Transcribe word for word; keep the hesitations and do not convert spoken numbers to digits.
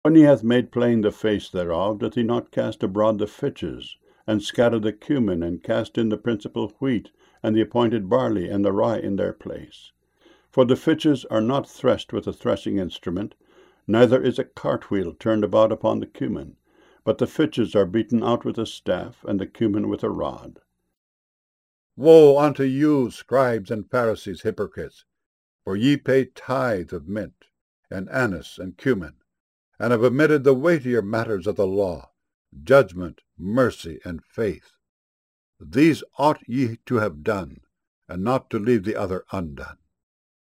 When he hath made plain the face thereof, doth he not cast abroad the fitches, and scatter the cumin, and cast in the principal wheat, and the appointed barley, and the rye in their place? For the fitches are not threshed with a threshing instrument, neither is a cartwheel turned about upon the cumin, but the fitches are beaten out with a staff, and the cumin with a rod. Woe unto you, scribes and Pharisees, hypocrites! For ye pay tithe of mint, and anise, and cumin, and have omitted the weightier matters of the law, judgment, mercy, and faith. These ought ye to have done, and not to leave the other undone.